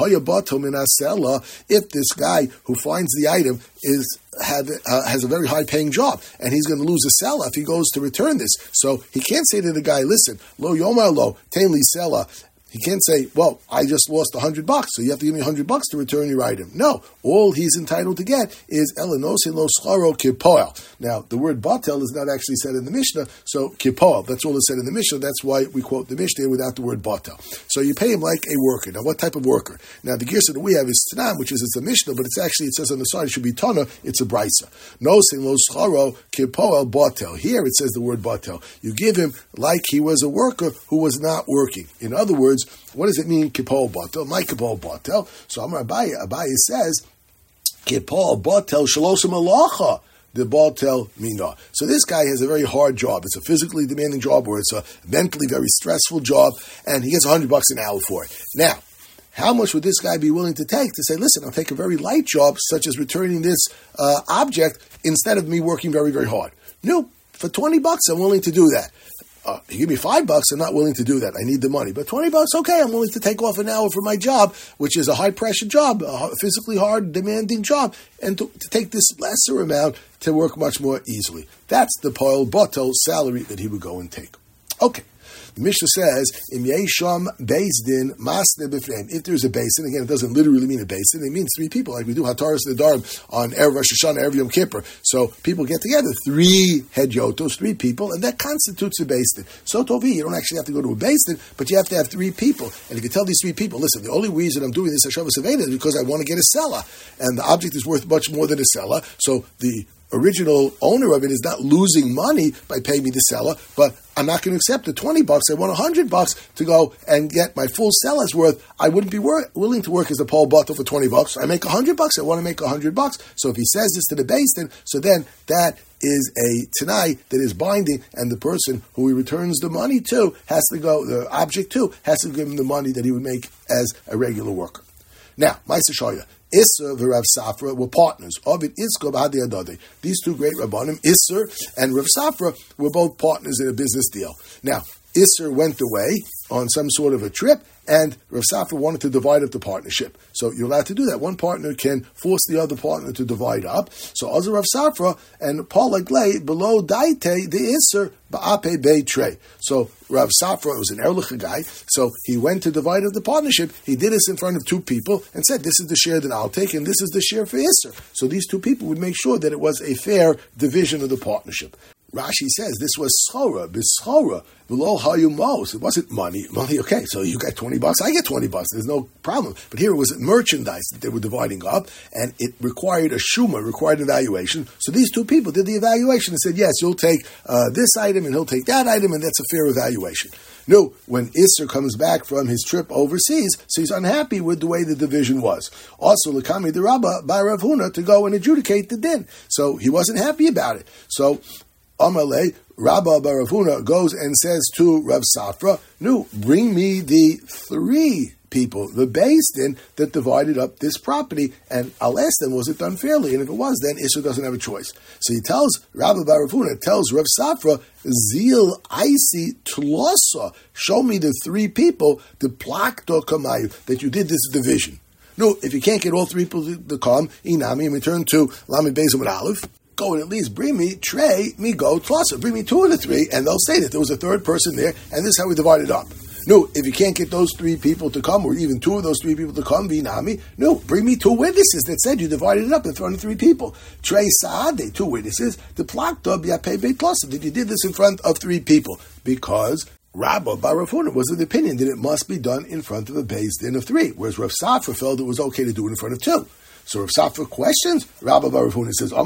if this guy who finds the item is have, uh, has a very high-paying job, and he's going to lose a seller if he goes to return this. So he can't say to the guy, listen, lo yomar lo, tein li seller. He can't say, well, I just lost a hundred bucks, so you have to give me a hundred bucks to return your item. No, all he's entitled to get is elanosin lo scharo kipoel. Now, the word batel is not actually said in the Mishnah, so kipoel, that's all it's said in the Mishnah. That's why we quote the Mishnah without the word batel. So you pay him like a worker. Now, what type of worker? Now, the girsa that we have is tanam, which is it's a Mishnah, but it's actually, it says on the side, it should be tana, it's a brisa. Nosin lo scharo kipoel batel. Here it says the word batel. You give him like he was a worker who was not working. In other words, what does it mean, kipol batel? My kipol batel. So Amar Abaye, Abaye says, kipol batel shalosim alacha, the batel mina. So this guy has a very hard job. It's a physically demanding job, or it's a mentally very stressful job, and he gets a hundred bucks an hour for it. Now, how much would this guy be willing to take to say, listen, I'll take a very light job, such as returning this uh, object, instead of me working very, very hard? No, for twenty bucks, I'm willing to do that. Uh, you give me five bucks, I'm not willing to do that. I need the money. But twenty bucks, okay, I'm willing to take off an hour for my job, which is a high-pressure job, a physically hard, demanding job, and to, to take this lesser amount to work much more easily. That's the poel batel salary that he would go and take. Okay. The Mishnah says, Im yesham bezdin masne b'fneim. If there's a basin, again, it doesn't literally mean a basin, it means three people, like we do Hataras Nedarim on Erev Rosh Hashanah, Erev Yom Kippur. So people get together, three head yotos, three people, and that constitutes a basin. So Tovi, you don't actually have to go to a basin, but you have to have three people. And if you tell these three people, listen, the only reason I'm doing this Hashavas Aveda is because I want to get a seller, and the object is worth much more than a seller, so the original owner of it is not losing money by paying me the seller, but I'm not going to accept the twenty bucks. I want a hundred bucks to go and get my full seller's worth. I wouldn't be wor- willing to work as a poel batel for twenty bucks. I make a hundred bucks. I want to make a hundred bucks. So if he says this to the beis din, so then that is a tanai that is binding, and the person who he returns the money to has to go, the object to, has to give him the money that he would make as a regular worker. Now, Ma'aser Shaya. Isser and Rav Safra were partners. Ovid Isko b'hadi adade. These two great rabbanim, Isser and Rav Safra, were both partners in a business deal. Now, Isser went away on some sort of a trip, and Rav Safra wanted to divide up the partnership. So you're allowed to do that. One partner can force the other partner to divide up. So Azar Rav Safra and Paul Aglay below Daite the Isser ba'ape beitrei. So Rav Safra was an Erlich guy, so he went to divide up the partnership. He did this in front of two people and said, this is the share that I'll take, and this is the share for Isser. So these two people would make sure that it was a fair division of the partnership. Rashi says this was schora, bischora, below hayumos. It wasn't money. Money, okay, so you get twenty bucks, I get twenty bucks. There's no problem. But here it was merchandise that they were dividing up, and it required a shuma, required an evaluation. So these two people did the evaluation and said, yes, you'll take uh, this item, and he'll take that item, and that's a fair evaluation. No, when Isser comes back from his trip overseas, so he's unhappy with the way the division was. Also, Lakami the Rabbah by Rav Huna to go and adjudicate the din. So he wasn't happy about it. So Amalei, Rabbah bar Rav Huna goes and says to Rav Safra, no, bring me the three people, the beis din that divided up this property, and I'll ask them, was it done fairly? And if it was, then Isser doesn't have a choice. So he tells, Rabbah bar Rav Huna tells Rav Safra, Zil Isi Tlosa, show me the three people, the plakto kamayu, that you did this division. No, if you can't get all three people to come, inami, and return to Lamed Beis Amud Aleph, go and at least bring me Trey, me go, Tlosa. Bring me two of the three, and they'll say that there was a third person there, and this is how we divide it up. No, if you can't get those three people to come, or even two of those three people to come, Vinami, no, bring me two witnesses that said you divided it up in front of three people. Trey Saade, two witnesses, the Plakta Biapei Beit Tlosa, that you did this in front of three people, because Rabbah bar Rav Huna was of the opinion that it must be done in front of a beis din of three, whereas Rav Safra felt it was okay to do it in front of two. So Rav Safra questions Rabbah bar Rav Huna, says,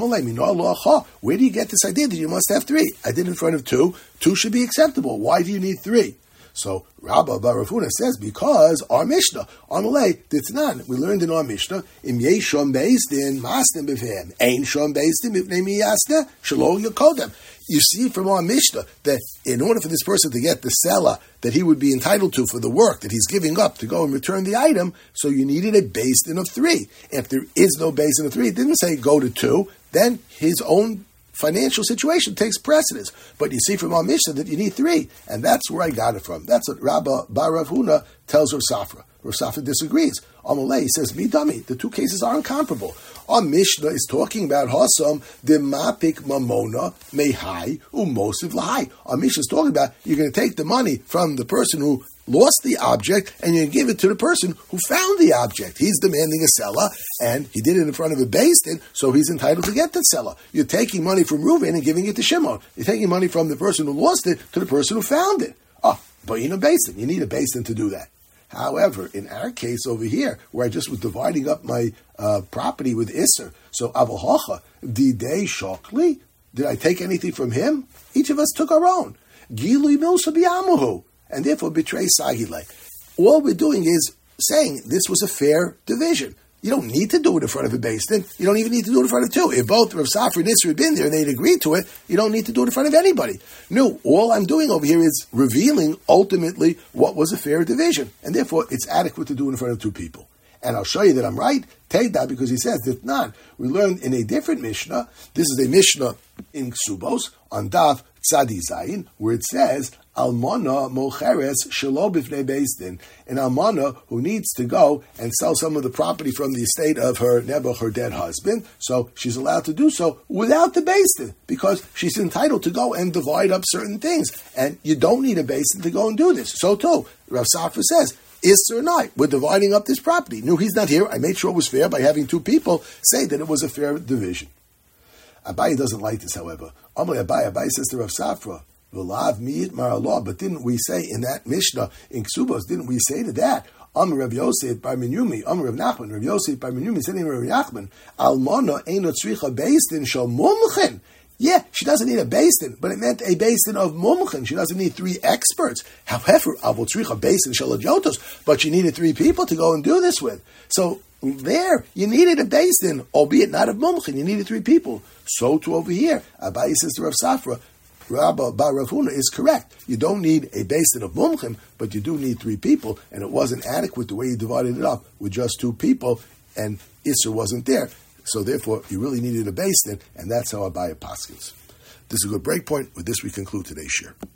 where do you get this idea that you must have three? I did it in front of two. Two should be acceptable. Why do you need three? So Rabbah bar Rav Huna says, because our Mishnah, Amalei, Ditnan, we learned in our Mishnah, Im yesham beis din masnim b'fehem, ein sham beis din mipnei miyasne, shelo yakodem. You see from our Mishnah that in order for this person to get the seller that he would be entitled to for the work that he's giving up to go and return the item, so you needed a beis din of three. If there is no beis din of three, it didn't say go to two, then his own financial situation takes precedence. But you see from our Mishnah that you need three, and that's where I got it from. That's what Rabba Bar Rav Huna tells Rav Safra. Rav Safra disagrees. Amalei, he says, mi dummy, the two cases are incomparable. Our Mishnah is talking about Hasam, the mapik mamona, mehai, umosiv lahai. Our Mishnah is talking about you're going to take the money from the person who lost the object and you're going to give it to the person who found the object. He's demanding a seller, and he did it in front of a beis din, so he's entitled to get the seller. You're taking money from Reuven and giving it to Shimon. You're taking money from the person who lost it to the person who found it. Oh, but you need a beis din. You need a beis din to do that. However, in our case over here, where I just was dividing up my uh, property with Isser, so Avohacha, Didei Shokli, did I take anything from him? Each of us took our own. Gilui Milsa Biyamuhu, and therefore betray Sagile. All we're doing is saying this was a fair division. You don't need to do it in front of a beis din. You don't even need to do it in front of two. If both Rav Safra and Isser had been there and they'd agreed to it, you don't need to do it in front of anybody. No, all I'm doing over here is revealing ultimately what was a fair division. And therefore, it's adequate to do it in front of two people. And I'll show you that I'm right. Take that because he says that not. We learned in a different Mishnah. This is a Mishnah in Ksubos on Daf Tzadi Zayin, where it says, Almana mocheres shelo bifnei beis din, an almana who needs to go and sell some of the property from the estate of her nebuch, her dead husband. So she's allowed to do so without the beis din, because she's entitled to go and divide up certain things. And you don't need a beis din to go and do this. So too, Rav Safra says, Isser and I, we're dividing up this property. No, he's not here. I made sure it was fair by having two people say that it was a fair division. Abaye doesn't like this, however. Amalei Abaye, Abaye says to Rav Safra, V'lav mi'it marallah, but didn't we say in that Mishnah, in Ksubos, didn't we say to that, Amar Rav Yosef bar Minyumi, Amar Rav Nachman, Rav Yosef bar Minyumi, said to Rav Nachman, Almana eino tzricha beis din shel mumchen. Yeah, she doesn't need a beis din, but it meant a beis din of mumchen. She doesn't need three experts. However, avol tzricha beis din shel adyotos, but she needed three people to go and do this with. So there, you needed a beis din, albeit not of mumchen. You needed three people. So too over here, Abaye says to Rav Safra, Rabba Bar Rav Huna is correct. You don't need a beis din of mumchim, but you do need three people, and it wasn't adequate the way you divided it up with just two people, and Isser wasn't there. So therefore, you really needed a beis din, and that's how Abaye paskins. This is a good break point. With this, we conclude today's share.